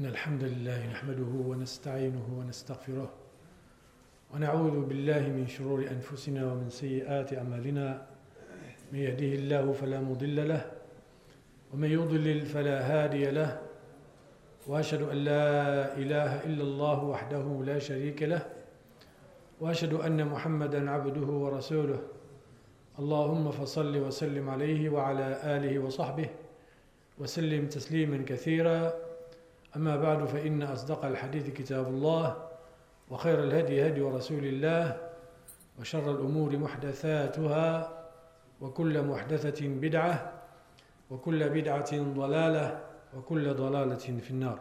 إن الحمد لله نحمده ونستعينه ونستغفره ونعوذ بالله من شرور أنفسنا ومن سيئات أعمالنا. من يهده الله فلا مضل له ومن يضلل فلا هادي له، وأشهد أن لا إله إلا الله وحده لا شريك له، وأشهد أن محمدا عبده ورسوله. اللهم فصل وسلم عليه وعلى آله وصحبه وسلم تسليما كثيرا. أما بعد، فإن أصدق الحديث كتاب الله، وخير الهدي هدي رسول الله، وشر الأمور محدثاتها، وكل محدثة بدعة، وكل بدعة ضلالة، وكل ضلالة في النار.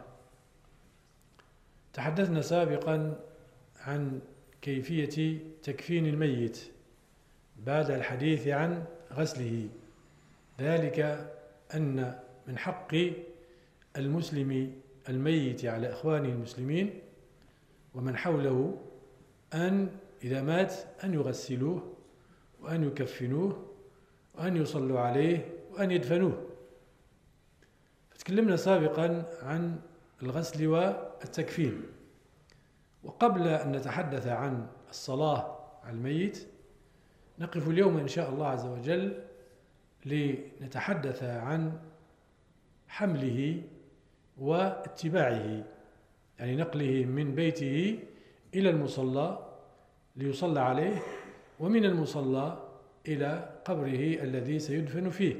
تحدثنا سابقا عن كيفية تكفين الميت بعد الحديث عن غسله، ذلك أن من حق المسلم الميت على إخوانه المسلمين ومن حوله أن إذا مات أن يغسلوه وأن يكفنوه وأن يصلوا عليه وأن يدفنوه. فتكلمنا سابقا عن الغسل والتكفين، وقبل أن نتحدث عن الصلاة على الميت نقف اليوم إن شاء الله عز وجل لنتحدث عن حمله واتباعه، يعني نقله من بيته إلى المصلى ليصلى عليه، ومن المصلى إلى قبره الذي سيدفن فيه.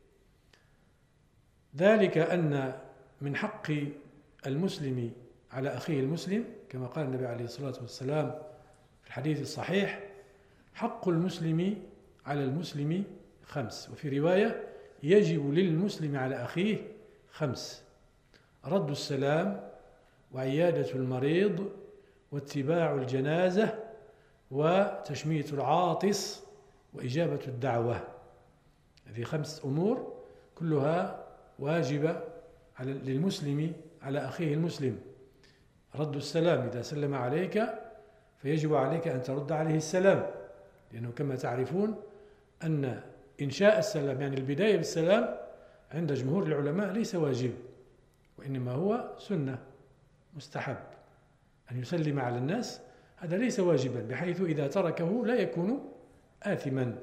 ذلك أن من حق المسلم على أخيه المسلم كما قال النبي عليه الصلاة والسلام في الحديث الصحيح: حق المسلم على المسلم 5، وفي رواية: يجب للمسلم على أخيه 5: رد السلام، وعيادة المريض، واتباع الجنازة، وتشميت العاطس، وإجابة الدعوة. هذه 5 أمور كلها واجبة للمسلم على أخيه المسلم. رد السلام: إذا سلم عليك فيجب عليك أن ترد عليه السلام، لأنه كما تعرفون أن إنشاء السلام، يعني البداية بالسلام، عند جمهور العلماء ليس واجب، وإنما هو سنة مستحب. أن يسلم على الناس هذا ليس واجبا، بحيث إذا تركه لا يكون آثما،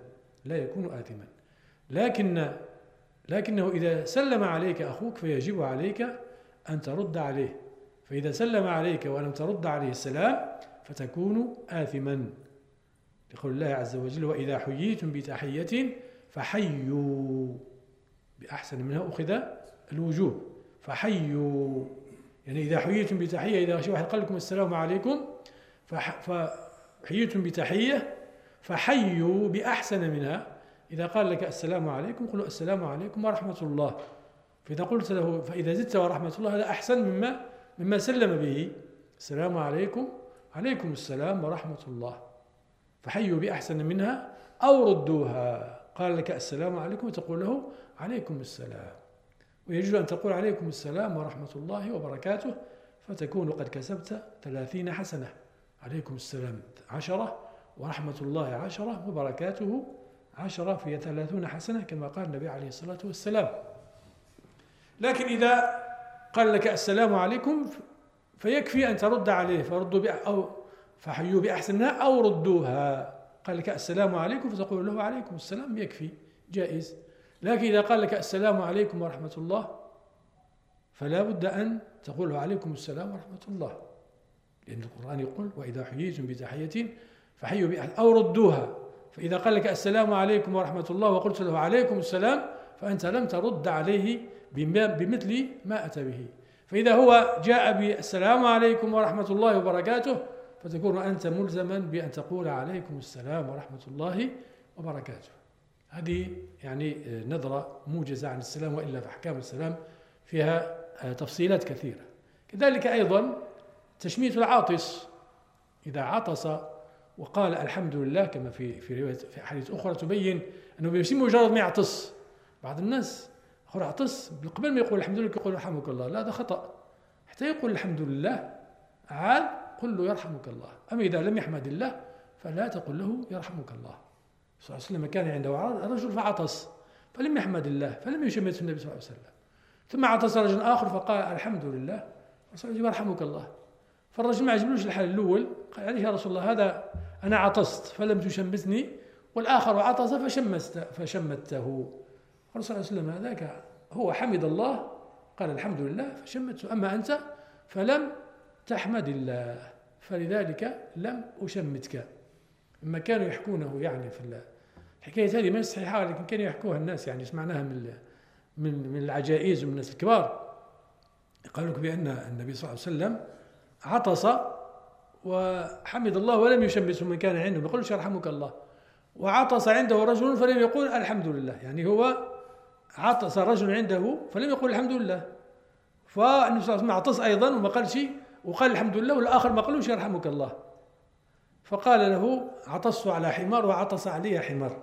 لكنه إذا سلم عليك أخوك فيجب عليك أن ترد عليه، فإذا سلم عليك ولم ترد عليه السلام فتكون آثما، لقول الله عز وجل: وإذا حييتم بتحية فحيوا بأحسن منها، أخذ الوجوب، فحيوا، يعني إذا حييتم بتحية، إذا شيء واحد قال لكم السلام عليكم فحييتم بتحية فحيوا بأحسن منها. إذا قال لك السلام عليكم قلوا السلام عليكم ورحمة الله، فإذا قلت له، فإذا زدت ورحمة الله هذا أحسن مما سلم به. السلام عليكم، عليكم السلام ورحمة الله، فحيوا بأحسن منها أو ردوها. قال لك السلام عليكم وتقول له عليكم السلام، ويجوز أن تقول عليكم السلام ورحمة الله وبركاته، فتكون قد كسبت 30 حسنة. عليكم السلام 10، ورحمة الله 10، وبركاته 10، فهي 30 حسنة كما قال النبي عليه الصلاة والسلام. لكن إذا قال لك السلام عليكم فيكفي أن ترد عليه، فحيوا بأحسنها أو ردوها. قال لك السلام عليكم فتقول له عليكم السلام، يكفي، جائز. لكن إذا قال لك السلام عليكم ورحمة الله فلا بد أن تقول له عليكم السلام ورحمة الله، لأن القرآن يقول: وإذا حييتم بتحية فحيوا بأحسن أو ردوها. فإذا قال لك السلام عليكم ورحمة الله وقلت له عليكم السلام فأنت لم ترد عليه بمثل ما أتى به. فإذا هو جاء بالسلام عليكم ورحمة الله وبركاته فتكون أنت ملزما بأن تقول عليكم السلام ورحمة الله وبركاته. هذه يعني نظرة موجزة عن السلام، وإلا فأحكام السلام فيها تفصيلات كثيرة. كذلك أيضا تشميت العاطس، إذا عطس وقال الحمد لله، كما في رواية في أحاديث أخرى تبين أنه بس مجرد ما يعطس. بعض الناس أخر يعطس قبل ما يقول الحمد لله يقول يرحمك الله، لا، هذا خطأ. حتى يقول الحمد لله عاد قل له يرحمك الله. أما إذا لم يحمد الله فلا تقل له يرحمك الله. صلى الله عليه وسلم كان عنده رجل فعطس فلم يحمد الله، فلم يشمت النبي صلى الله عليه وسلم، ثم عطس رجل آخر فقال الحمد لله، الرسول يقول يرحمك الله. فالرجل ما عجبلوش الحال الأول، قال عليه يا رسول الله هذا أنا عطست فلم تشمتني، والآخر عطس فشمته. الرسول صلى الله عليه وسلم هذاك هو حمد الله قال الحمد لله فشمته، أما أنت فلم تحمد الله فلذلك لم أشمتك. لما كانوا يحكونه يعني في الحكاية هذه ما صحيحة، لكن كانوا يحكوها الناس يعني سمعناها من العجائز ومن الناس الكبار، قالوا لك بأن النبي صلى الله عليه وسلم عطس وحمد الله ولم يشمته من كان عنده، ما يقولش يرحمك الله. وعطس عنده رجل فلم يقول الحمد لله، يعني هو عطس رجل عنده فلم يقول الحمد لله، فالنبي صلى الله عليه وسلم عطس أيضا وما قال شيء وقال الحمد لله، والآخر ما قالوش يرحمك الله. فقال له عطست على حمار وعطس علي حمار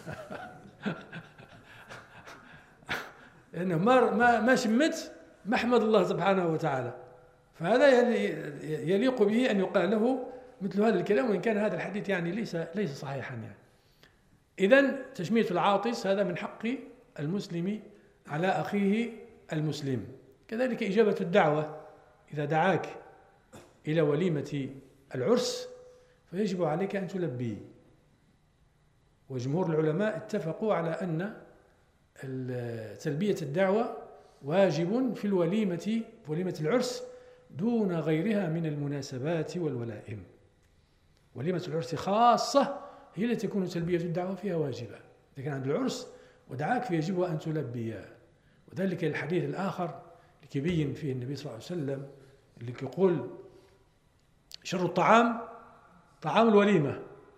لأنه ما شمت محمد الله سبحانه وتعالى. فهذا يليق به أن يقال له مثل هذا الكلام، وإن كان هذا الحديث يعني ليس صحيحا يعني. إذن تشميت العاطس هذا من حق المسلم على أخيه المسلم. كذلك إجابة الدعوة، إذا دعاك إلى وليمة العرس فيجب عليك أن تلبي. وجمهور العلماء اتفقوا على أن تلبية الدعوة واجب في وليمة العرس دون غيرها من المناسبات والولائم. وليمة العرس خاصة هي التي تكون تلبية الدعوة فيها واجبة. إذا كان عند العرس ودعاك فيجب أن تلبي. وذلك الحديث الآخر اللي يبين فيه النبي صلى الله عليه وسلم اللي يقول شر الطعام طعام الوليمة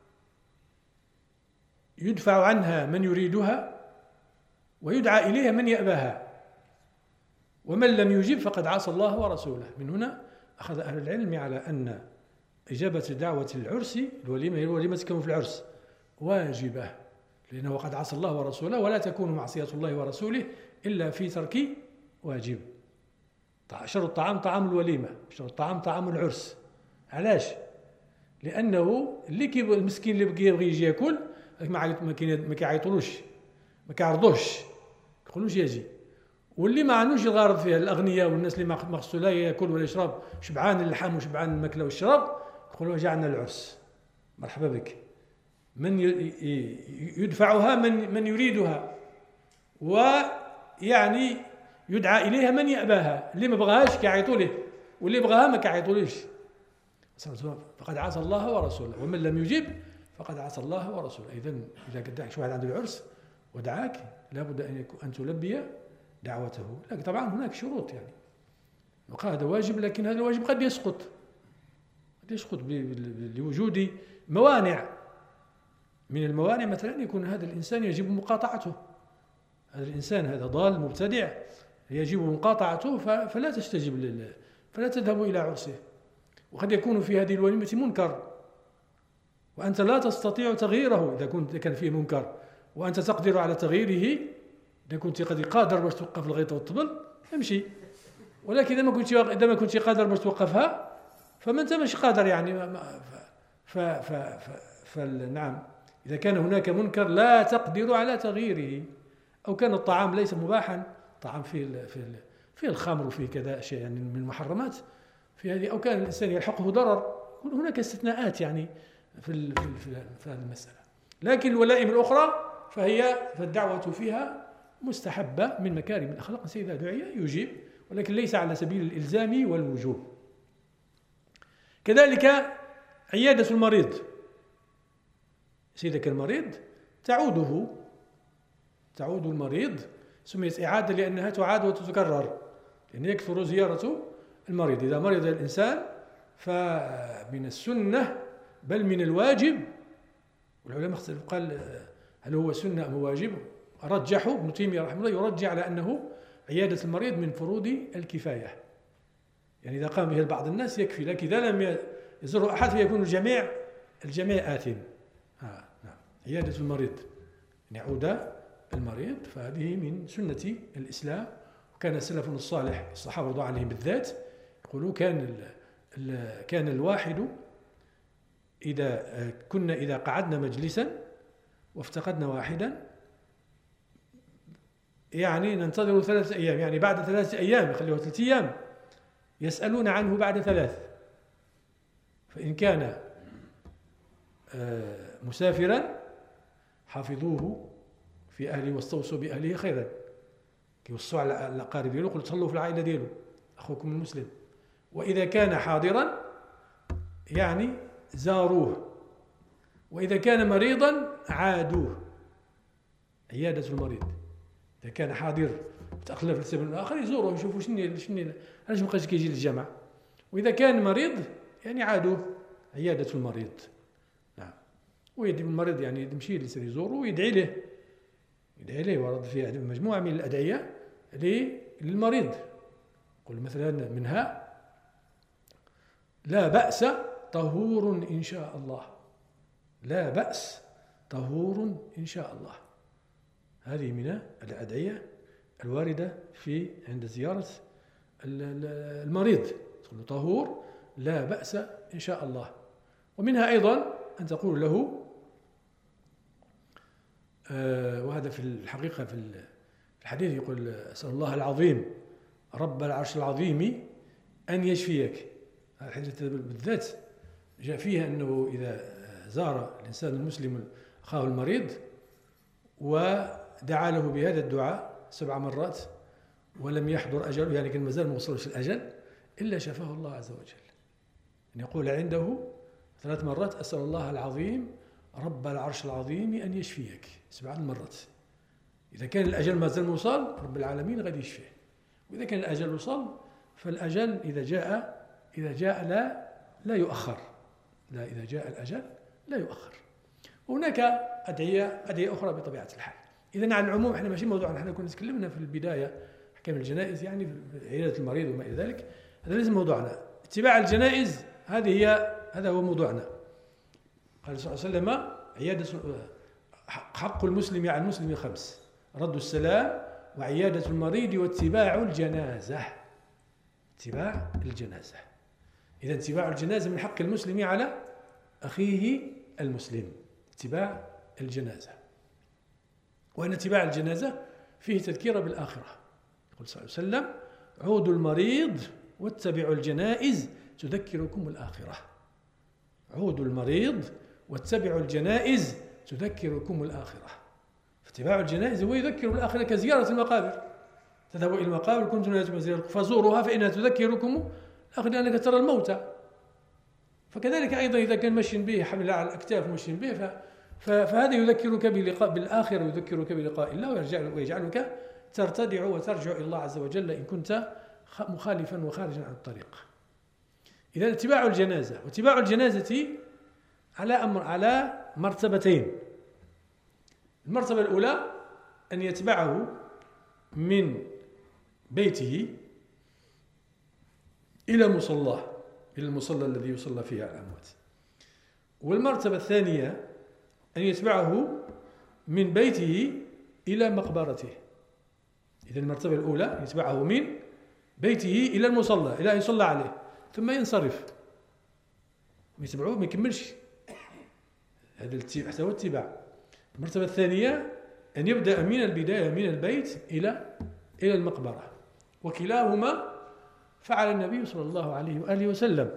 يدفع عنها من يريدها ويدعى إليها من يأباها، ومن لم يجب فقد عصى الله ورسوله. من هنا أخذ أهل العلم على أن إجابة دعوة العرس الوليمة هي الوليمة تكون في العرس واجبة، لأنه قد عصى الله ورسوله، ولا تكون معصية الله ورسوله إلا في ترك واجب. شر الطعام طعام الوليمة، شر الطعام طعام العرس. علاش؟ لأنه المسكين اللي يبغي يجي ياكل ما كيعيطولوش ما كيعرضوش يقولوش يجي، واللي ما عندوش الغرض فيها الأغنياء والناس اللي ما خصو لا ياكل ولا يشرب شبعان اللحم وشبعان الماكلة والشراب يقولوا جعلنا العرس مرحبا بك. من يدفعها من يريدها، ويعني يدعى إليها من يأباها، اللي ما بغاهاش كيعيطوا له واللي بغاها ما كيعيطولوش. فقد عصى الله ورسوله، ومن لم يجب فقد عصى الله ورسوله. إذا دعاك شي واحد عنده العرس ودعاك لابد أن تلبي دعوته، لكن طبعا هناك شروط يعني، وقال هذا واجب، لكن هذا الواجب قد يسقط لوجود موانع. من الموانع مثلا يكون هذا الإنسان يجب مقاطعته، هذا الإنسان هذا ضال مبتدع يجب مقاطعته، فلا تذهب إلى عرسه. وقد يكون في هذه الوليمة منكر وأنت لا تستطيع تغييره، إذا كان فيه منكر وأنت تقدر على تغييره، إذا كنت قادر باش توقف الغيطة والطبل امشي، ولكن إذا ما كنت قادر باش توقفها فما أنت مش قادر يعني. نعم، إذا كان هناك منكر لا تقدر على تغييره، أو كان الطعام ليس مباحا، طعام فيه الخمر وفيه كذا أشياء يعني من المحرمات في هذه، أو كان الإنسان يلحقه ضرر، هناك استثناءات يعني في هذه المسألة. لكن الولائم الأخرى فالدعوة فيها مستحبة من مكارم الأخلاق، إذا دعي يجيب، ولكن ليس على سبيل الإلزام والوجوب. كذلك عيادة المريض، سيدك المريض تعود المريض، سميت إعادة لأنها تعاد وتتكرر، لأن يكثر زيارة المريض. إذا مرض الإنسان فمن السنة بل من الواجب، والعلماء اختلفوا قال هل هو سنة أم واجب. رجحوا ابن تيمية رحمه الله يرجع على أنه عيادة المريض من فروض الكفاية، يعني إذا قام به بعض الناس يكفي، لكن إذا لم يزره أحد فيكون الجميع آثم. نعم، عيادة المريض يعود المريض، فهذه من سنة الإسلام. وكان السلف الصالح الصحابة رضي الله عنهم بالذات يقولوا كان الواحد إذا قعدنا مجلسا وافتقدنا واحدا يعني ننتظر 3 أيام، يعني بعد 3 أيام يخليها 3 أيام يسألون عنه بعد 3، فإن كان مسافرا حافظوه في أهله واستوصوا بأهله خيرا، يوصوا على الأقارب ديالو، قلت صلوا في العائلة ديالو أخوكم المسلم. وإذا كان حاضرا يعني زاروه، وإذا كان مريضا عادوه، عيادة المريض. إذا كان حاضر تأخلف لسبب آخر يزوروه يشوفوا شنو علاش مابقاش كيجي للجامع. وإذا كان مريض يعني عادوه، عيادة المريض. نعم. ويدي المريض يعني يمشي يزوره ويدعي له، ورد فيه مجموعة من الأدعية للمريض. قل مثلا منها: لا بأس طهور إن شاء الله، لا بأس طهور إن شاء الله. هذه من الأدعية الواردة عند زيارة المريض، تقول طهور لا بأس إن شاء الله. ومنها أيضا أن تقول له، وهذا في الحقيقة في الحديث يقول: أسأل الله العظيم رب العرش العظيم أن يشفيك. الحديث بالذات جاء فيها أنه إذا زار الإنسان المسلم أخاه المريض ودعا له بهذا الدعاء 7 مرات ولم يحضر أجله، يعني كان مازال ما وصلش الأجل، إلا شفاه الله عز وجل. أن يقول عنده 3 مرات: أسأل الله العظيم رب العرش العظيم أن يشفيك 7 مرات. إذا كان الأجل مازال موصل رب العالمين غادي يشفيه، وإذا كان الأجل وصل فالأجل إذا جاء لا يؤخر، لا إذا جاء الأجل لا يؤخر. وهناك أدعية أخرى بطبيعة الحال. إذن على العموم احنا ماشي موضوعنا، احنا كنا تكلمنا في البداية أحكام الجنائز يعني في عيادة المريض وما إلى ذلك، هذا ليس موضوعنا. اتباع الجنائز هذا هو موضوعنا. قال صلى الله عليه وسلم: عيادة حق المسلم على المسلم 5: رد السلام، وعيادة المريض، واتباع الجنازة. اتباع الجنازة. إذا اتباع الجنازة من حق المسلم على أخيه المسلم، اتباع الجنازة. وأن اتباع الجنازة فيه تذكير بالآخرة. يقول صلى الله عليه وسلم: عودوا المريض واتبعوا الجنائز تذكركم الآخرة. عودوا المريض واتبعوا الجنائز تذكركم الآخرة. فاتباع الجنائز هو يذكر بالآخرة كزيارة المقابر. تذهبوا إلى المقابر كنتم لا تزورون فزوروها فإنها تذكركم الآخرة، لأنك ترى الموتى. فكذلك أيضا إذا كان مشي به حمل على الأكتاف مشي به فهذا يذكرك بالآخرة، يذكرك بلقاء الله، ويجعلك ترتدع وترجع إلى الله عز وجل إن كنت مخالفا وخارجا عن الطريق. إذا اتباع الجنازة، واتباع الجنازة على مرتبتين. المرتبة الأولى أن يتبعه من بيته إلى مصلاه، إلى المصلى الذي يصلى فيه على الأموات. والمرتبة الثانية أن يتبعه من بيته إلى مقبرته. إذا المرتبة الأولى يتبعه من بيته إلى المصلى، إلى أن يصلى عليه، ثم ينصرف. يتبعوه ما يكملش، هذا حتى هو اتباع. المرتبة الثانية أن يبدأ من البداية من البيت إلى المقبرة، وكلاهما فعل النبي صلى الله عليه وآله وسلم.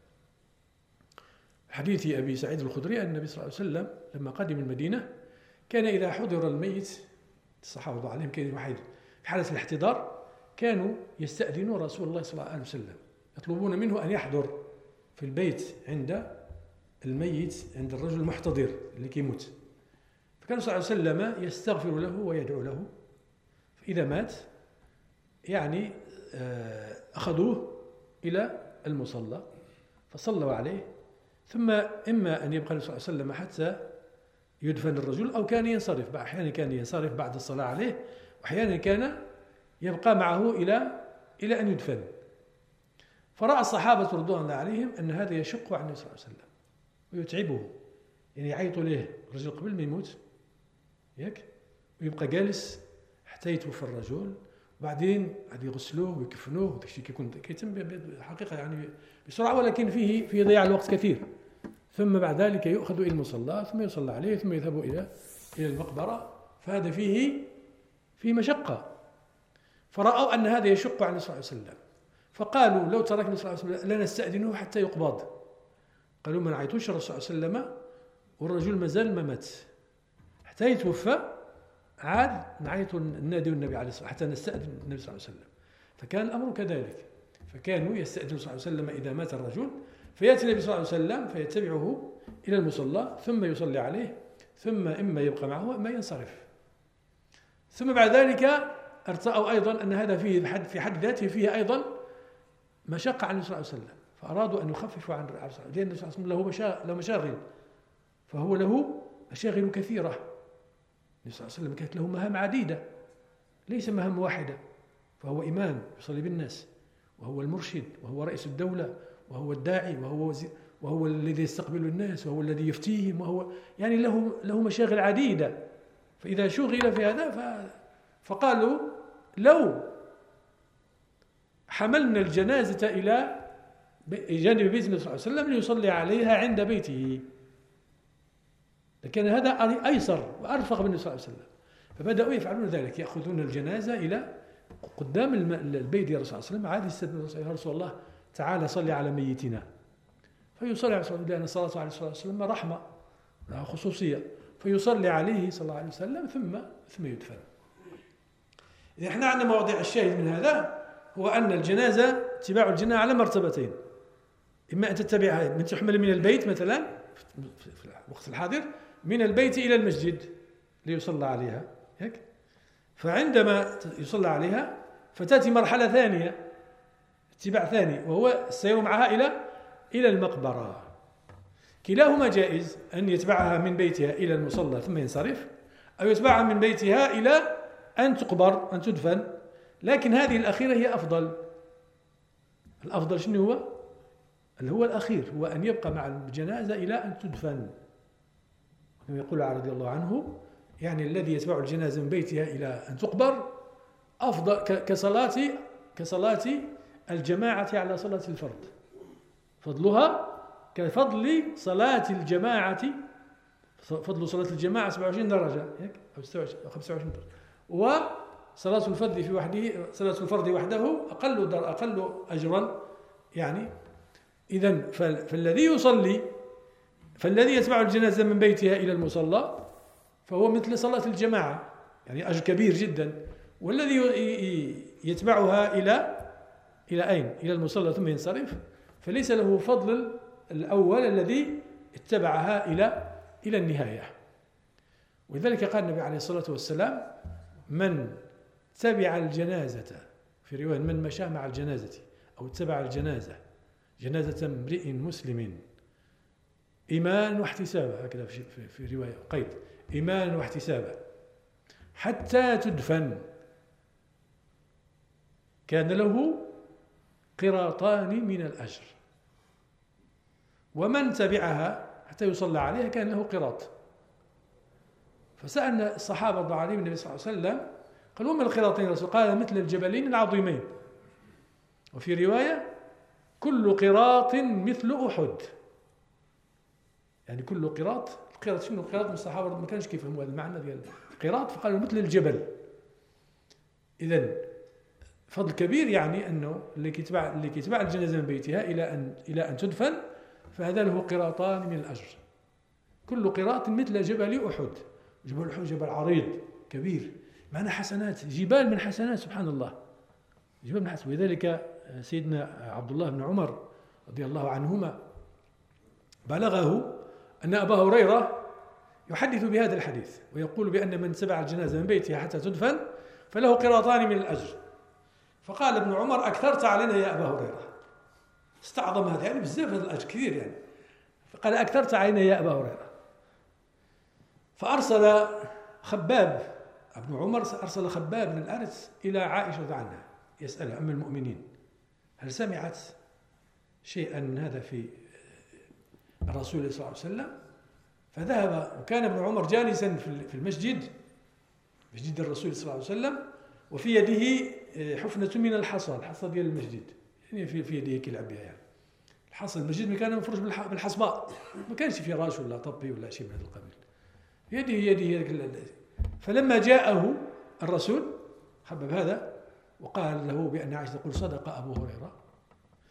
حديث أبي سعيد الخدري أن النبي صلى الله عليه وسلم لما قدم المدينة كان إذا حضر الميت، الصحابة رضي الله عنهم كان واحد في حالة الاحتضار، كانوا يستأذنون رسول الله صلى الله عليه وسلم، يطلبون منه أن يحضر في البيت عند الميت، عند الرجل المحتضر اللي كيموت. فكان صلى الله عليه وسلم يستغفر له ويدعو له، فإذا مات يعني أخذوه إلى المصلى فصلوا عليه، ثم إما أن يبقى صلى الله عليه وسلم حتى يدفن الرجل، أو كان ينصرف. أحيانا كان ينصرف بعد الصلاة عليه، وأحيانا كان يبقى معه إلى أن يدفن. فرأى الصحابة رضوان الله عليهم أن هذا يشق على النبي صلى الله عليه وسلم ويتعبه، يعني يعيطوا له الرجل قبل ما يموت ياك، ويبقى جالس حتى يتوفى الرجل، وبعدين عاد يغسلوه ويكفنوه، وداك الشيء كيتم بالحقيقة يعني بسرعة، ولكن فيه ضياع الوقت كثير. ثم بعد ذلك يؤخذ إلى المصلى، ثم يصلى عليه، ثم يذهب إلى المقبرة. فهذا فيه مشقة. فرأوا أن هذا يشق على النبي صلى الله عليه وسلم، فقالوا لو تركنا النبي صلى الله عليه وسلم لنستأذنه حتى يقبض. قالوا ما نعيطوش الرسول صلى الله عليه وسلم والرجل مازال ما مات حتى يتوفى، عاد نعيط ننادي النبي عليه الصلاة حتى نستأذن النبي صلى الله عليه وسلم. فكان الأمر كذلك، فكانوا يستأذنون صلى الله عليه وسلم إذا مات الرجل، فيأتي النبي صلى الله عليه وسلم فيتبعه إلى المصلى ثم يصلي عليه، ثم إما يبقى معه وإما ينصرف. ثم بعد ذلك ارتأوا أيضا أن هذا فيه في حد ذاته فيه أيضا مشقة على النبي صلى الله عليه وسلم، فأرادوا أن يخففوا عن الرسول، لأن النبي صلى الله عليه وسلم له مشاغل، فهو له مشاغل كثيرة. النبي صلى الله عليه وسلم كانت له مهام عديدة ليس مهام واحدة، فهو إمام يصلي بالناس، وهو المرشد، وهو رئيس الدولة، وهو الداعي، وهو الذي يستقبل الناس، وهو الذي يفتيهم، وهو يعني له مشاغل عديدة. فإذا شغل في هذا فقالوا لو حملنا الجنازة إلى جانب بيت النبي صلى الله عليه وسلم ليصلي عليها عند بيته لكن هذا أيسر وأرفق بالنبي صلى الله عليه وسلم. فبدأوا يفعلون ذلك، يأخذون الجنازة إلى قدام البيت يا رسول الله صلى الله عليه وسلم، عاد يا رسول الله تعالى صلي على ميتنا، فيصلي على رسول الله لأن الصلاة عليه الصلاة والسلام رحمة لها خصوصية، فيصلي عليه صلى الله عليه وسلم ثم يدفن. إذا احنا عندنا مواضيع الشاهد من هذا هو أن الجنازة اتباع الجنازة على مرتبتين، إما أن تتبعها من تحمل من البيت مثلا في الوقت الحاضر من البيت إلى المسجد ليصلى عليها هيك، فعندما يصلى عليها فتأتي مرحلة ثانية اتباع ثاني وهو السير معها إلى المقبرة. كلاهما جائز، أن يتبعها من بيتها إلى المصلى ثم ينصرف، أو يتبعها من بيتها إلى أن تقبر أن تدفن، لكن هذه الأخيرة هي أفضل. الأفضل شنو هو؟ اللي هو الأخير هو أن يبقى مع الجنازة إلى أن تدفن، كما يقول رضي الله عنه يعني الذي يتبع الجنازة من بيتها إلى أن تقبر أفضل كصلاة الجماعة على صلاة الفرد، فضلها كفضل صلاة الجماعة، فضل صلاة الجماعة 27 درجة هيك أو 25 درجة، وصلاة الفرد في وحده صلاة الفرد وحده أقل أجرا يعني. إذن فالذي يتبع الجنازة من بيتها إلى المصلى فهو مثل صلاة الجماعة يعني أجر كبير جدا، والذي يتبعها إلى أين؟ إلى المصلى ثم ينصرف فليس له فضل الأول الذي اتبعها إلى النهاية. ولذلك قال النبي عليه الصلاة والسلام من تبع الجنازة، في رواية من مشى مع الجنازة أو اتبع الجنازة جنازة امرئ مسلم إيمانا واحتسابا، هكذا في رواية قيد إيمانا واحتسابا حتى تدفن كان له قراطان من الأجر، ومن تبعها حتى يصلى عليها كان له قراط. فسألنا الصحابة رضي الله عنهم النبي صلى الله عليه وسلم قالوا ما القراطين الرسول؟ قال مثل الجبلين العظيمين، وفي رواية كل قراط مثل أحد، يعني كل قراط شنو القراط من الصحابة ما كانش كيفهموا هذا المعنى ديال القراط، فقالوا مثل الجبل. إذن فضل كبير، يعني أنه اللي يتبع الجنازة من بيتها إلى أن تدفن فهذا له قراطان من الأجر، كل قراط مثل جبل أحد. جبل أحد جبل عريض كبير معنا حسنات، جبال من حسنات سبحان الله، جبال من حسنات. ولذلك سيدنا عبد الله بن عمر رضي الله عنهما بلغه أن أبا هريرة يحدث بهذا الحديث ويقول بأن من تبع الجنازة من بيتها حتى تدفن فله قراطان من الأجر. فقال ابن عمر أكثرت علينا يا أبا هريرة، استعظم هذا يعني بزاف هذا الأجر كثير يعني، فقال أكثرت علينا يا أبا هريرة. فأرسل خباب ابن عمر أرسل خباب بن الأرث إلى عائشة عنها يسألها أم المؤمنين هل سمعت شيئا من هذا في الرسول صلى الله عليه وسلم؟ فذهب، وكان ابن عمر جالسا في المسجد مسجد الرسول صلى الله عليه وسلم، وفي يده حفنة من الحصى ديال المسجد، يعني في يده كيلعب بها يعني الحصى. المسجد كان مفروش بالحصباء، ما كانش فراش ولا طبي ولا شيء من هذا القبيل، يده. فلما جاءه الرسول خبب هذا وقال له بأن عائشة تقول صدق أبو هريرة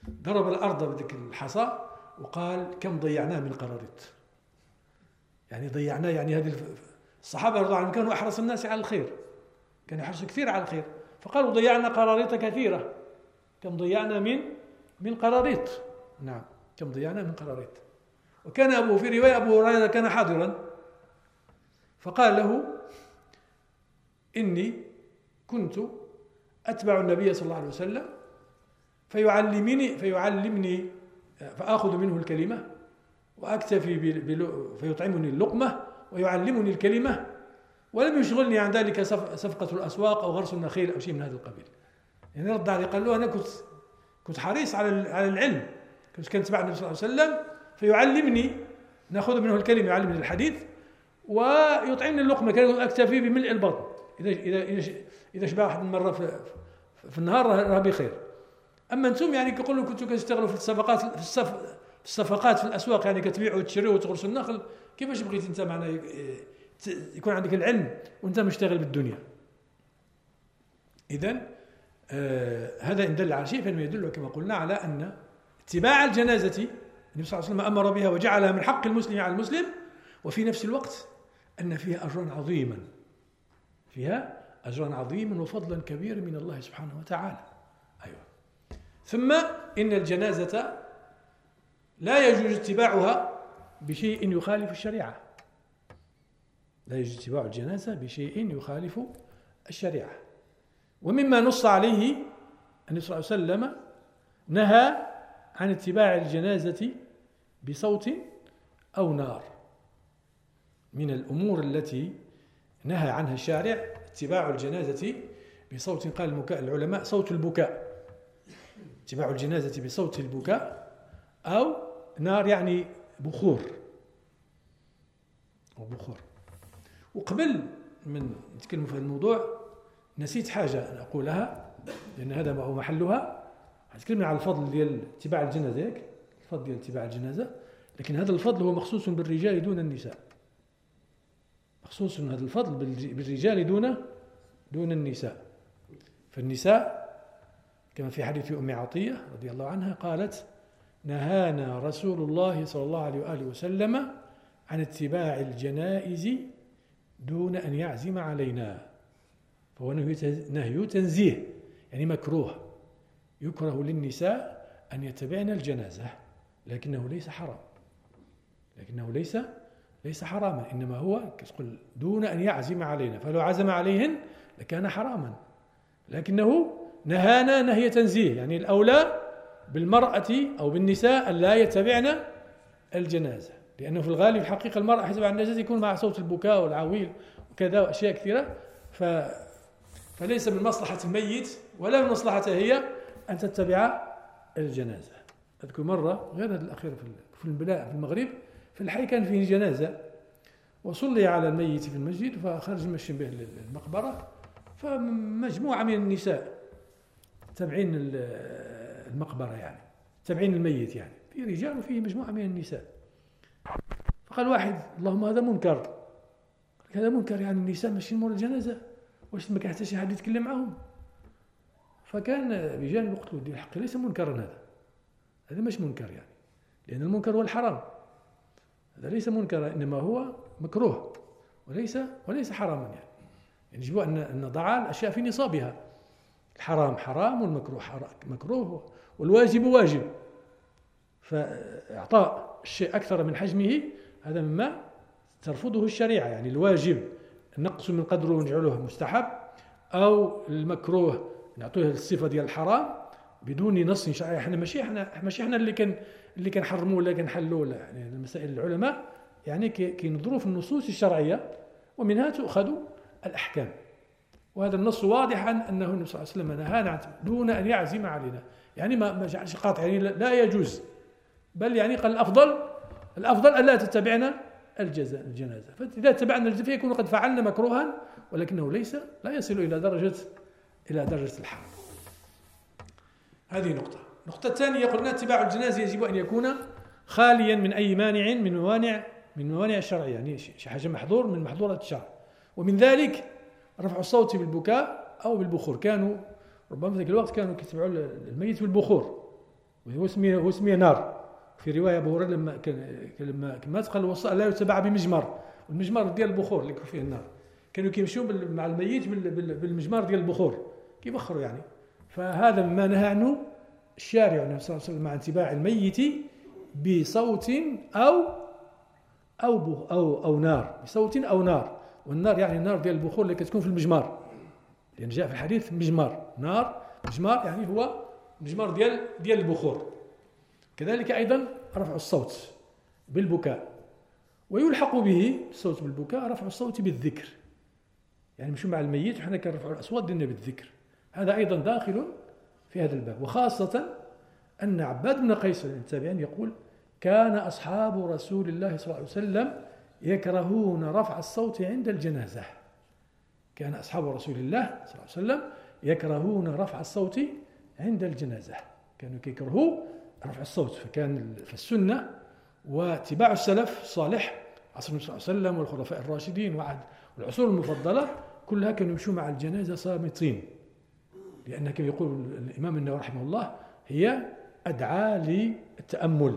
ضرب الأرض بذلك الحصى وقال كم ضيعناه من قراريط. يعني ضيعناه، يعني هذه الصحابة رضي الله عنهم كانوا أحرص الناس على الخير، كانوا يحرصوا كثير على الخير، فقالوا ضيعنا قراريط كثيرة. كم ضيعنا من قراريط. نعم، كم ضيعنا من قراريط. وكان في رواية أبو هريرة كان حاضرا، فقال له إني كنت أتبع النبي صلى الله عليه وسلم فيعلمني فآخذ منه الكلمة وأكتفي فيطعمني اللقمة ويعلمني الكلمة، ولم يشغلني عن ذلك صفقة الأسواق أو غرس النخيل أو شيء من هذا القبيل. يعني رد عليه قال له أنا كنت حريص على العلم، كنت أتبع النبي صلى الله عليه وسلم فيعلمني، نأخذ منه الكلمة يعلمني الحديث ويطعمني اللقمة، كان أكتفي بملء البطن. إذا شبع واحد مرة في النهار راه بخير. أما أنتم يعني كيقولوا كنتوا كتشتغلوا في الصفقات في الصفقات في الأسواق، يعني كتبيعوا وتشريوا وتغرسوا النخل، كيفاش بغيتي أنت معنا يكون عندك العلم وأنت مشتغل بالدنيا؟ إذن هذا إن دل على شيء فإنه يدل كما قلنا على أن اتباع الجنازة النبي صلى الله عليه وسلم أمر بها وجعلها من حق المسلم على المسلم، وفي نفس الوقت أن فيها أجرا عظيما، فيها أجرا عظيما وفضلا كبيرا من الله سبحانه وتعالى. أيوة. ثم إن الجنازة لا يجوز اتباعها بشيء يخالف الشريعة، لا يجوز اتباع الجنازة بشيء يخالف الشريعة. ومما نص عليه النبي صلى الله عليه وسلم نهى عن اتباع الجنازة بصوت أو نار. من الأمور التي نهى عنها الشارع اتباع الجنازة بصوت، قال العلماء صوت البكاء، اتباع الجنازة بصوت البكاء أو نار، يعني بخور أو بخور. وقبل من نتكلم في هذا الموضوع نسيت حاجة أن أقولها، لأن هذا ما هو محلها. تكلمنا على الفضل ديال اتباع الجنازة، الفضل ديال اتباع الجنازة، لكن هذا الفضل هو مخصوص بالرجال دون النساء، مخصوص هذا الفضل بالرجال دون النساء. فالنساء كما في حديث أم عطية رضي الله عنها قالت: نهانا رسول الله صلى الله عليه وآله وسلم عن اتباع الجنائز دون أن يعزم علينا. فهو نهي تنزيه، يعني مكروه، يكره للنساء أن يتبعن الجنازة، لكنه ليس حرام، لكنه ليس حراما، إنما هو كتقول دون أن يعزم علينا، فلو عزم عليهن لكان حراما، لكنه نهانا نهي تنزيه، يعني الأولى بالمرأة أو بالنساء أن لا يتبعن الجنازة، لأنه في الغالب الحقيقة المرأة حسب الجنازة يكون مع صوت البكاء والعويل وكذا وأشياء كثيرة، فليس من مصلحة الميت ولا من مصلحتها هي أن تتبع الجنازة. أذكر مرة غير هذه الأخيرة في المغرب، في الحي كان فيه جنازة وصلي على الميت في المسجد، فخرج مشي به للمقبرة، فمجموعة من النساء تابعين المقبرة، يعني تابعين الميت، يعني في رجال وفيه مجموعة من النساء. فقال واحد: اللهم هذا منكر، هذا منكر، يعني النساء ماشيين مور الجنازة، واش ما كان حتى شي حد يتكلم معهم؟ فكان بجانب قلت له الحق ليس منكرا، هذا مش منكر، يعني لأن المنكر هو الحرام، هذا ليس منكرا، إنما هو مكروه وليس حراما، يعني يجب أن نضع الأشياء في نصابها، الحرام حرام والمكروه مكروه والواجب واجب، فإعطاء الشيء أكثر من حجمه هذا مما ترفضه الشريعة، يعني الواجب نقص من قدره ونجعله مستحب، أو المكروه نعطيه الصفة ديال الحرام بدون نص شرعي. احنا ماشي احنا اللي كنحرموه ولا كنحلوه، يعني المسائل العلماء يعني كينظروا في النصوص الشرعية ومنها تؤخذ الأحكام، وهذا النص واضح أنه النبي صلى الله عليه وسلم نهانا دون أن يعزم علينا، يعني ما جعلش قاطع، يعني لا يجوز، بل يعني قال الأفضل ألا تتبعنا الجنازة، فإذا تبعنا الجنازة يكون قد فعلنا مكروها، ولكنه لا يصل إلى درجة الحرام. هذه نقطة الثانية قلنا اتباع الجنازة يجب أن يكون خاليا من أي مانع من موانع الشرع، يعني شي حاجة محظور من محظورات الشرع، ومن ذلك رفع الصوت بالبكاء أو بالبخور. كانوا ربما في ذلك الوقت كانوا يتبعوا الميت بالبخور، هو اسمه نار. في رواية أبو هريرة لما مات قال وصى لا يتبع بمجمر، والمجمر ديال البخور اللي يكون فيه النار، كانوا كيمشيو مع الميت بالمجمار ديال البخور كيبخروا يعني. فهذا مما نهى عنه الشارع صلى الله عليه وسلم مع اتباع الميت بصوت أو نار، بصوت أو نار. والنار يعني النار ديال البخور اللي كتكون في المجمار، لأن جاء في الحديث مجمار، نار مجمار يعني هو مجمار ديال البخور. كذلك أيضا رفع الصوت بالبكاء، ويلحق به الصوت بالبكاء رفع الصوت بالذكر، يعني مشوا مع الميت وحنا كنرفعوا الأصوات ديالنا بالذكر، هذا أيضا داخل في هذا الباب. وخاصة أن عباد بن قيس التابعين يقول كان أصحاب رسول الله صلى الله عليه وسلم يكرهون رفع الصوت عند الجنازة. كان أصحاب رسول الله صلى الله عليه وسلم يكرهون رفع الصوت عند الجنازة، كانوا يكرهوا رفع الصوت. فكان في السنة واتباع السلف الصالح عصر النبي صلى الله عليه وسلم والخلفاء الراشدين والعصور المفضلة كلها كانوا يمشوا مع الجنازة صامتين، لأن كما يقول الإمام النووي رحمه الله هي أدعى للتأمل،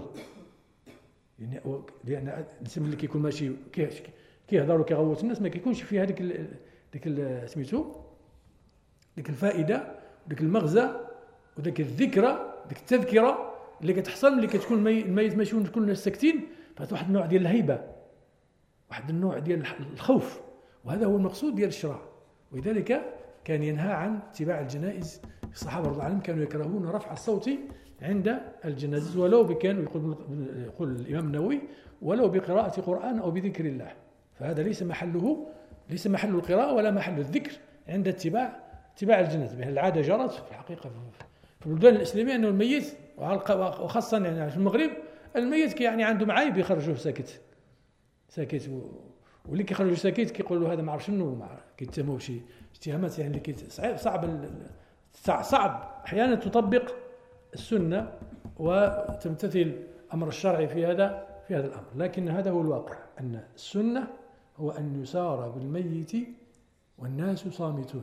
لأن الإنسان اللي كيكون ماشي كيهضر وكيغوت الناس ما كيكونش فيها ديك سميتو ديك الفائدة وديك المغزى وديك الذكرى ديك التذكرة اللي كتحصل ملي كتكون الميت ماشي وكل الناس ساكتين، فهاد واحد النوع ديال الهيبة، واحد النوع ديال الخوف، وهذا هو المقصود ديال الشرع. ولذلك كان ينهى عن اتباع الجنائز. الصحابة رضي الله عنهم كانوا يكرهون رفع الصوت عند الجنازة ولو كان يقول الإمام النووي ولو بقراءة قرآن أو بذكر الله، فهذا ليس محل القراءة ولا محل الذكر عند اتباع الجنازة. بأن العادة جرت في الحقيقة في البلدان الإسلامية أنه الميت وخاصة يعني في المغرب الميت يعني عنده معايب يخرجوه ساكت واللي كيخرجوا ساكت كيقولوا هذا ما عرف شنو، كيتهموا بشي اتهامات يعني اللي صعب احيانا تطبق السنه وتمتثل امر الشرع في هذا الامر. لكن هذا هو الواقع، ان السنه هو ان يسار بالميت والناس صامتون،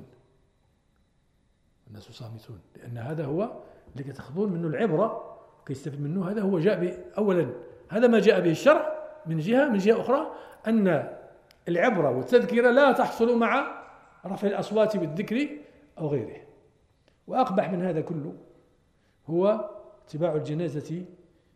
لان هذا هو اللي كتاخذون منه العبره وكيستفيد منه. هذا هو اولا هذا ما جاء به الشرع من جهه اخرى، ان العبرة والتذكرة لا تحصل مع رفع الأصوات بالذكر أو غيره. وأقبح من هذا كله هو اتباع الجنازة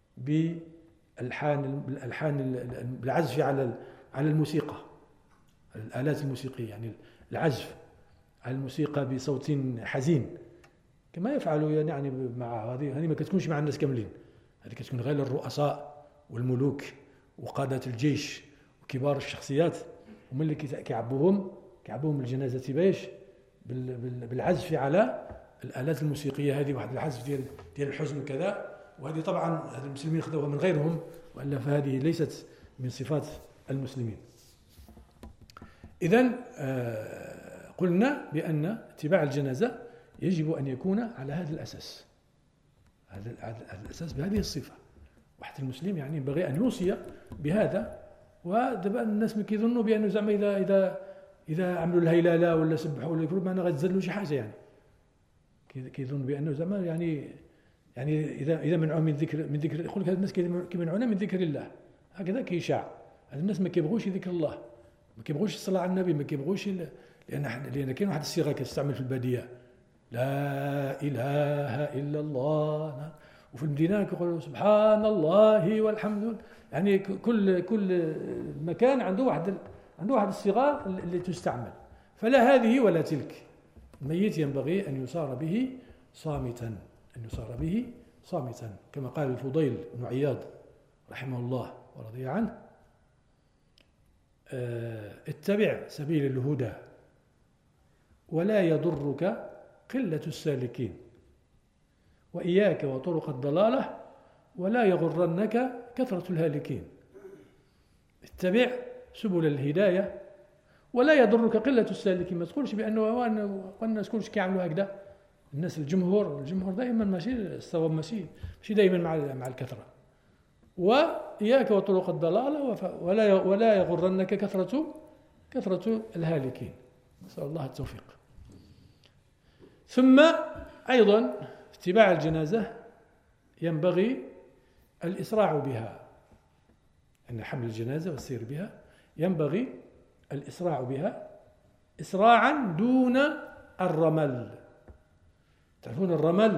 بالعزف على الموسيقى، الآلات الموسيقية، يعني العزف على الموسيقى بصوت حزين كما يفعلوا يعني مع هذه ما كتكونش مع الناس كاملين، هذه كتكون غير الرؤساء والملوك وقادة الجيش وكبار الشخصيات، هم اللي كيعبوهم الجنازة بايش بالعزف على الآلات الموسيقية هذه، واحد العزف ديال الحزن وكذا. وهذه طبعا هذا المسلمين خذوها من غيرهم، وإلا فهذه ليست من صفات المسلمين. إذن قلنا بأن اتباع الجنازة يجب أن يكون على هذا الأساس، بهذه الصفة. واحد المسلم يعني ينبغي أن يوصي بهذا. ودابا الناس ما كيظنوا بأنه زعما إذا عملوا الهيلالة ولا سبحوا ولا يكرهوا معنا غتزلوا شي حاجة، يعني كيظن بأنه زعما يعني إذا منعوا من ذكر يقول لك هاد الناس كيمنعونا من ذكر الله، هكذا كيشاع. هاد الناس ما كيبغوش ذكر الله، ما كيبغوش الصلاة على النبي، ما كيبغوش لأن كاين واحد الصيغة كتستعمل في البادية لا إله إلا الله، وفي المدينة كيقولوا سبحان الله والحمد لله. يعني كل مكان عنده واحد الصيغة اللي تستعمل، فلا هذه ولا تلك. الميت ينبغي أن يصار به صامتا، كما قال الفضيل بن عياض رحمه الله ورضي عنه: اتبع سبيل الهدى ولا يضرك قلة السالكين، وإياك وطرق الضلالة ولا يغرنك كثرة الهالكين. اتبع سبل الهداية ولا يضرك قلة السالكين. ما تقولش بأنه الناس كلش كيعملوا هكذا، الناس الجمهور دائما ماشي الصواب، ماشي دائما مع الكثرة. وإياك وطرق الضلالة ولا يغرنك كثرة الهالكين. نسأل الله التوفيق. ثم أيضا اتباع الجنازة ينبغي الإسراع بها، أن حمل الجنازة والسير بها ينبغي الإسراع بها إسراعا دون الرمل. تعرفون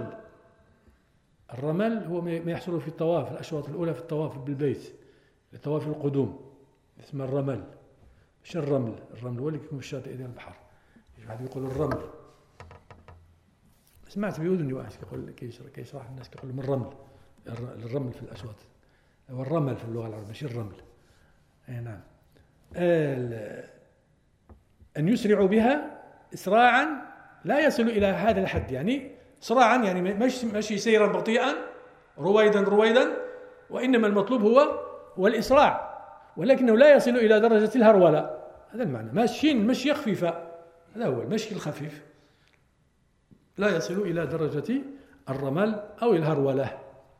الرمل هو ما يحصل في الطواف، الأشواط الأولى في الطواف بالبيت، لطواف القدوم، اسمه الرمل، مش الرمل. الرمل هو اللي يكون في الشاطئ ديال البحر، واحد يقول الرمل. سمعت بأذني واحد يقول كيشرح الناس كيقول من الرمل، الرمل في الأشواط، هو الرمل في اللغة العربية ماشي الرمل. أي نعم. أن يسرعوا بها إسراعا لا يصل إلى هذا الحد، يعني إسراعا يعني ماشي سيرا بطيئا رويدا، وإنما المطلوب هو الإسراع، ولكنه لا يصل إلى درجة الهرولة. هذا المعنى، ماشيين مشي خفيفة، هذا هو المشي الخفيف، لا يصل إلى درجة الرمل أو الهرولة.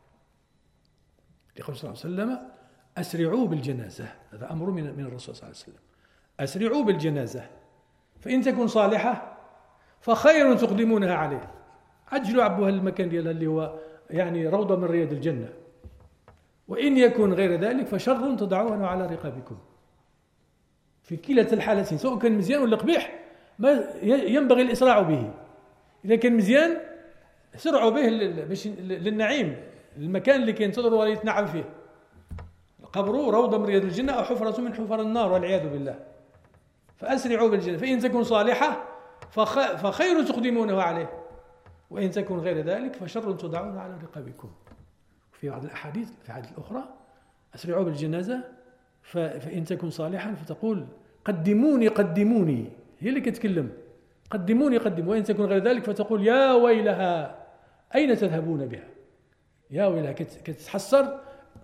يقول صلى الله عليه وسلم أسرعوا بالجنازة، هذا أمر من الرسول صلى الله عليه وسلم، أسرعوا بالجنازة فإن تكون صالحة فخير تقدمونها عليه. عجلوا عبوها المكان ديالها اللي هو يعني روضة من رياض الجنة، وإن يكون غير ذلك فشر تضعونه على رقابكم. في كلا الحالتين سواء كان مزيان ولا قبيح ما ينبغي الإسراع به. إذا كان مزيان سرعوا به للنعيم، المكان اللي كينتظر ويتنعم فيه، القبر روضة من رياض الجنة أو حفرة من حفر النار والعياذ بالله. فأسرعوا بالجنة فإن تكون صالحة فخير تقدمونه عليه، وإن تكون غير ذلك فشر تضعون على رقابكم. في بعض الأحاديث في الحديث الأخرى أسرعوا بالجنازة فإن تكون صالحا فتقول قدموني، هي اللي كتكلم، قدموني، وإن تكون غير ذلك فتقول يا ويلها أين تذهبون بها، يا ويلها، كتتحسر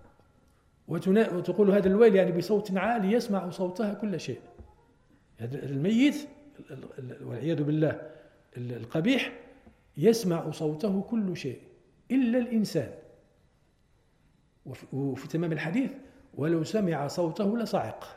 وتقول هذا الويل يعني بصوت عالي يسمع صوتها كل شيء. هذا الميت والعياذ بالله القبيح يسمع صوته كل شيء إلا الإنسان. وفي تمام الحديث ولو سمع صوته لصعق.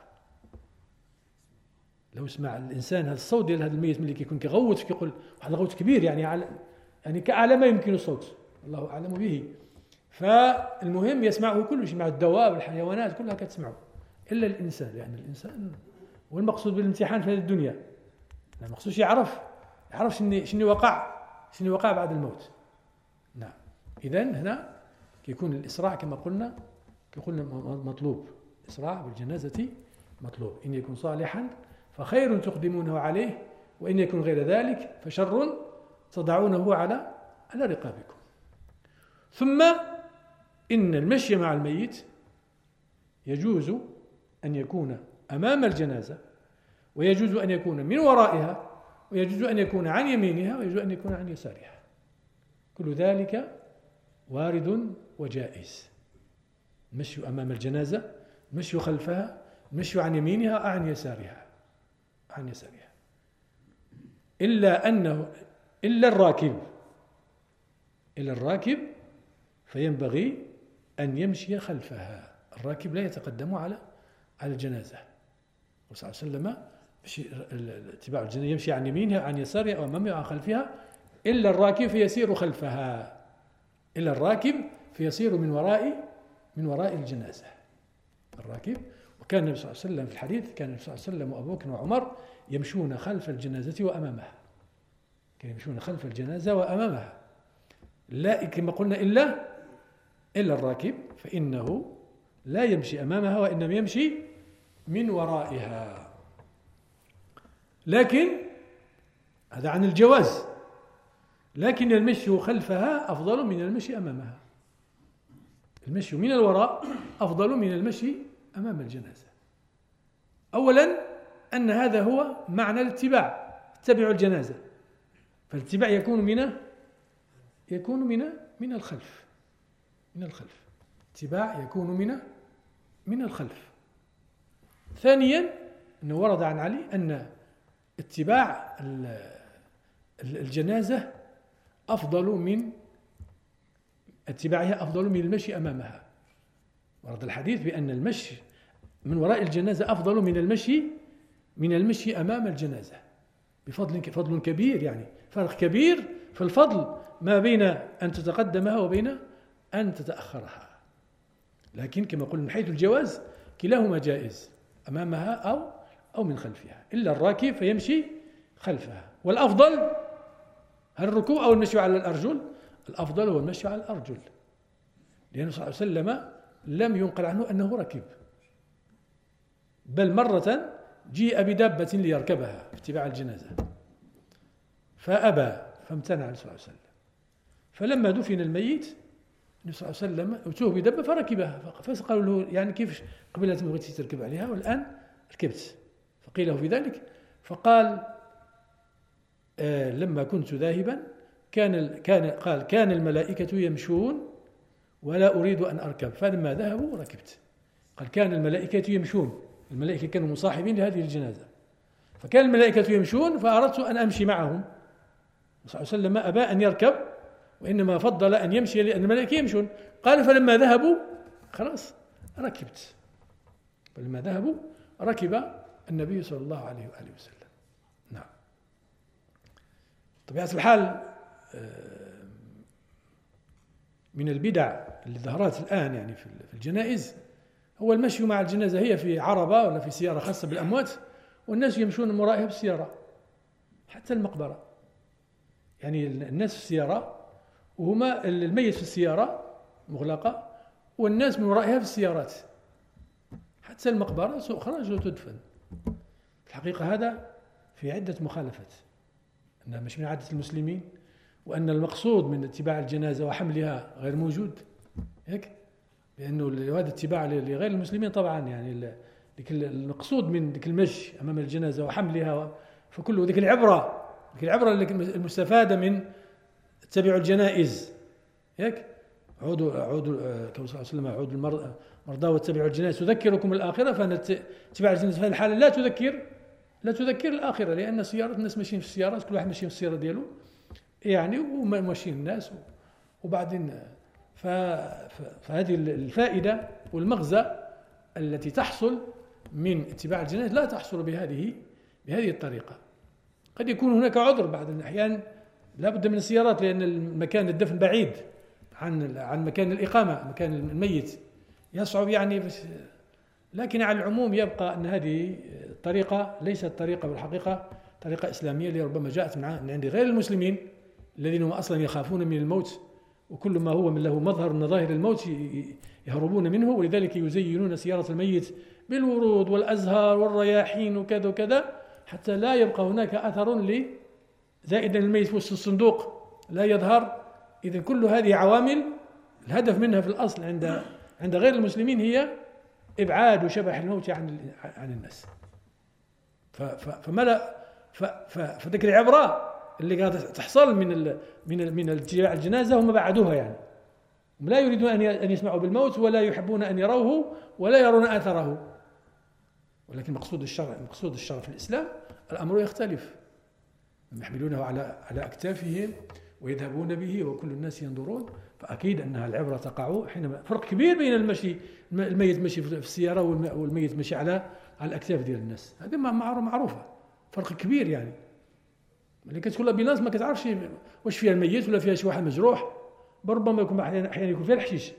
لو سمع الإنسان هذا الصوت ديال هذا الميت ملي كيكون كيغوت، كيقول واحد الغوت كبير يعني كأعلى ما يمكن الصوت، الله أعلم به. فالمهم يسمعه كل شيء، مع الدواب الحيوانات كلها كتسمعه إلا الإنسان، يعني الإنسان والمقصود بالامتحان في هذه الدنيا، المقصود يعرف شنو وقع بعد الموت. نعم. إذن هنا كيكون الإسراع كما قلنا مطلوب، إسراع بالجنازة مطلوب. إن يكون صالحا فخير تقدمونه عليه، وإن يكون غير ذلك فشر تضعونه على رقابكم. ثم إن المشي مع الميت يجوز أن يكون أمام الجنازة، ويجوز أن يكون من ورائها، ويجوز أن يكون عن يمينها، ويجوز أن يكون عن يسارها. كل ذلك وارد وجائز. المشي أمام الجنازة، المشي خلفها، المشي عن يمينها أو عن يسارها، إلا الراكب فينبغي أن يمشي خلفها. الراكب لا يتقدم على الجنازة. صلى الله عليه وسلم اتباع الجنازة يمشي عن يمينها عن يسارها أو أمامها عن خلفها، إلا الراكب فيسير خلفها، إلا الراكب فيسير من وراء الجنازة. الراكب. وكان النبي صلى الله عليه وسلم في الحديث، كان النبي صلى الله عليه وسلم وأبو بكر وعمر يمشون خلف الجنازة وأمامها، كانوا يمشون خلف الجنازة وأمامها، لا كما قلنا إلا الراكب فإنه لا يمشي أمامها وإنما يمشي من ورائها. لكن هذا عن الجواز، لكن المشي خلفها أفضل من المشي أمامها. المشي من الوراء أفضل من المشي أمام الجنازة. أولا أن هذا هو معنى الاتباع، اتبعوا الجنازة، فالاتباع يكون من الخلف، اتباع يكون من الخلف. ثانيا أنه ورد عن علي أن اتباع الجنازة اتباعها أفضل من المشي أمامها. ورد الحديث بأن المشي من وراء الجنازة أفضل من المشي أمام الجنازة، بفضل كبير، يعني فرق كبير في الفضل ما بين أن تتقدمها وبين أن تتأخرها، لكن كما قلنا من حيث الجواز كلاهما جائز، أمامها أو من خلفها، إلا الراكب فيمشي خلفها. والأفضل هل الركوب أو المشي على الأرجل؟ الأفضل هو المشي على الأرجل، لأنه صلى الله عليه وسلم لم ينقل عنه أنه ركب، بل مرة جيء بدابة ليركبها في اتباع الجنازة فأبى فامتنع صلى الله عليه وسلم. فلما دفن الميت النبي صلى الله عليه وسلم أتوه بدابة فركبها، فقالوا له يعني كيف قبل بغيتي تركب عليها والآن ركبت؟ فقيل له في ذلك فقال لما كنت ذاهبا كان الملائكة يمشون ولا أريد أن أركب، فلما ذهبوا ركبت. قال كان الملائكة يمشون، الملائكة كانوا مصاحبين لهذه الجنازة، فكان الملائكة يمشون فأردت أن أمشي معهم. صلى الله عليه وسلم أبى أن يركب وإنما فضل أن يمشي لأن الملائكة يمشون. قال فلما ذهبوا خلاص ركبت، فلما ذهبوا ركب النبي صلى الله عليه وآله وسلم. نعم. طبيعة الحال من البدع اللي ظهرت الآن يعني في الجنائز هو المشي مع الجنازة، هي في عربة ولا في سيارة خاصة بالأموات والناس يمشون من ورائها بالسيارة حتى المقبرة، يعني الناس في السيارة وهما الميت في السيارة مغلقة والناس من ورائها في السيارات حتى المقبرة سأخرج وتدفن. الحقيقة هذا في عدة مخالفات، أنها مش من عادة المسلمين، وأن المقصود من اتباع الجنازة وحملها غير موجود، هيك؟ لأنه هذا اتباع لغير المسلمين طبعا، يعني المقصود من ذيك المشي أمام الجنازة وحملها فكله ذيك العبرة المستفادة من اتباع الجنائز، هيك؟ عودوا كما صلى الله عليه وسلم عودوا المرضى واتبعوا الجنائز تذكركم الآخرة، فأن اتباع الجنائز في هذه الحالة لا تذكر الآخرة، لأن سيارة الناس ماشيين في السيارات، كل واحد ماشي في السيارة ديالو يعني وماشيين الناس وبعدين فهذه الفائدة والمغزى التي تحصل من اتباع الجنائز لا تحصل بهذه الطريقة. قد يكون هناك عذر بعض الأحيان لا بد من السيارات لأن المكان الدفن بعيد عن مكان الإقامة، مكان الميت يصعب يعني، لكن على العموم يبقى أن هذه الطريقة ليست طريقة بالحقيقة طريقة إسلامية اللي ربما جاءت من عند غير المسلمين الذين هم أصلا يخافون من الموت، وكل ما هو من له مظهر من ظاهر الموت يهربون منه، ولذلك يزينون سيارة الميت بالورود والأزهار والرياحين وكذا وكذا حتى لا يبقى هناك أثر زائدا الميت في وسط الصندوق لا يظهر. إذن كل هذه عوامل الهدف منها في الأصل عند غير المسلمين هي إبعاد شبح الموت عن الناس. فذكر العبرة اللي قاعدة تحصل من اتباع الجنازة هم بعدوها، يعني هم لا يريدون أن يسمعوا بالموت ولا يحبون أن يروه ولا يرون أثره، ولكن مقصود الشرع في الإسلام الأمر يختلف، يحملونه على أكتافهم ويذهبون به وكل الناس ينظرون، فأكيد أنها العبرة تقع حينما فرق كبير بين الميت مشي في السيارة والميت مشي على الأكتاف ديال الناس، هذه معروفة، فرق كبير يعني. اللي كتكون لابيلانس ما كتعرفش واش فيها الميت ولا فيها شي واحد مجروح، ربما يكون أحيانا يكون فيها الحشيش،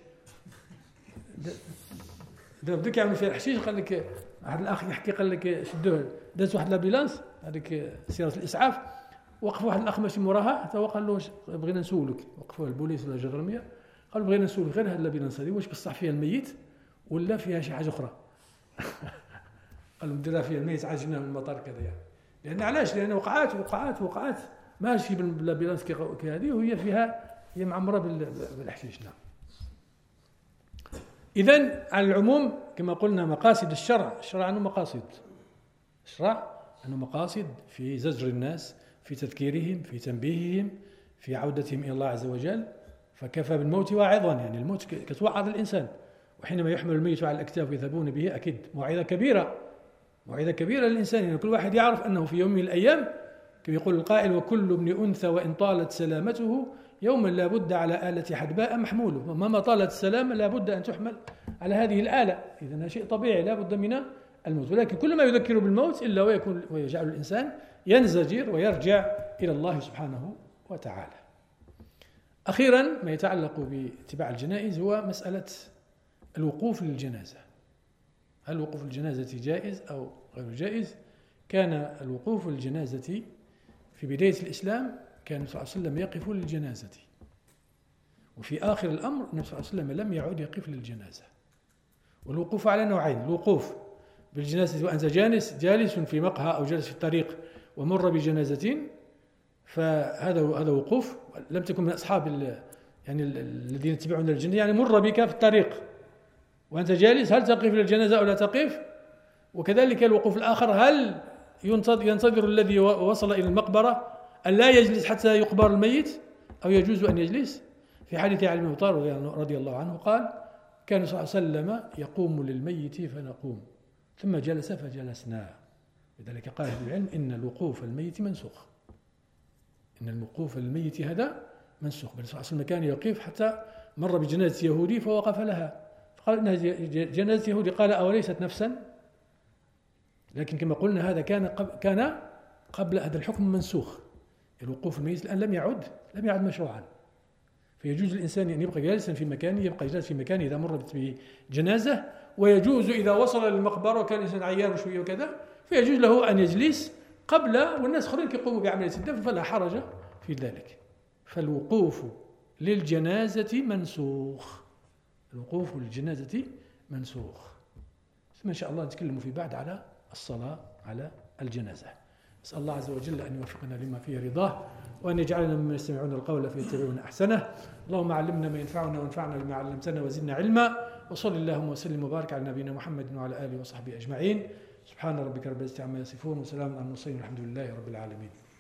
بدك يعمل فيها الحشيش. قال لك واحد الأخ يحكي قال لك شدوه دازت واحد لابيلانس هذيك سيارة الإسعاف، وقف واحد الأخ ماشي موراها حتى هو قال له بغينا نسولك، وقفوه البوليس ولا الجدرمية قال بغينا نسولك غير هاد اللابيلانس هذه واش بصح فيها الميت ولا فيها شي حاجة أخرى. قال لهم ديرها فيها الميت عاد جبناه من المطار كذا يعني. لأن علاش؟ لأن وقعات ماشي باللابيلانس كي هذه وهي هي معمرة بالحشيش. نعم. إذن على العموم كما قلنا مقاصد الشرع عنه مقاصد، الشرع عنه مقاصد في زجر الناس، في تذكيرهم، في تنبيههم، في عودتهم إلى الله عز وجل، فكفى بالموت واعظا، يعني الموت كتوعظ الإنسان، وحينما يحمل الميت على الأكتاف ويذهبون به أكيد موعظة كبيرة للإنسان، يعني كل واحد يعرف أنه في يوم من الأيام كما يقول القائل وكل ابن أنثى وإن طالت سلامته يوما لا بد على آلة حدباء محموله، ومهما طالت السلامة لا بد أن تحمل على هذه الآلة، إذن شيء طبيعي لا بد من الموت، ولكن كل ما يذكر بالموت إلا ويجعل الإنسان ينزجر ويرجع إلى الله سبحانه وتعالى. أخيرا ما يتعلق باتباع الجنائز هو مسألة الوقوف للجنازة. هل وقوف الجنازة جائز أو غير جائز؟ كان الوقوف للجنازة في بداية الإسلام كان النبي صلى الله عليه وسلم يقف للجنازة، وفي آخر الأمر النبي صلى الله عليه وسلم لم يعد يقف للجنازة. والوقوف على نوعين: الوقوف بالجنازة وأنت جالس في مقهى أو جالس في الطريق ومر بجنازة، فهذا وقوف لم تكن من أصحاب يعني الذين يتبعون الجنازة، يعني مر بك في الطريق وأنت جالس، هل تقف للجنازة أو لا تقف؟ وكذلك الوقوف الآخر: هل ينتظر الذي وصل إلى المقبرة أن لا يجلس حتى يقبر الميت أو يجوز أن يجلس؟ في حديث علي بن أبي طالب رضي الله عنه قال: كان صلى الله عليه وسلم يقوم للميت فنقوم، ثم جلس فجلسنا. لذلك قال أهل العلم إن الوقوف الميت منسوخ، إن الوقوف الميت هذا منسوخ. بل صلى الله عليه وسلم كان يقف حتى مر بجنازة يهودي فوقف لها، فقال إنها جنازة يهودي، قال: أوليست نفسا؟ لكن كما قلنا هذا كان قبل هذا الحكم منسوخ. الوقوف الميت الآن لم يعد مشروعا، فيجوز للإنسان أن يبقى جالسا في مكانه، يبقى جالس في مكانه إذا مرت بجنازة، ويجوز إذا وصل للمقبرة وكان الإنسان عيان شوية وكذا فيجوز له أن يجلس قبل والناس آخرين يقوموا بعملية الدفن، فلا حرج في ذلك. فالوقوف للجنازة منسوخ، الوقوف للجنازة منسوخ. ثم إن شاء الله نتكلم في بعد على الصلاة على الجنازة. نسأل الله عز وجل أن يوفقنا لما فيه رضاه، وأن يجعلنا ممن يستمعون القول فيتبعون أحسنه. اللهم علمنا ما ينفعنا وانفعنا بما علمتنا وزدنا علما، وصل اللهم وسلم وبارك على نبينا محمد وعلى آله وصحبه أجمعين. سبحان ربك رب العزة عما يصفون، وسلام على المرسلين، والحمد لله رب العالمين.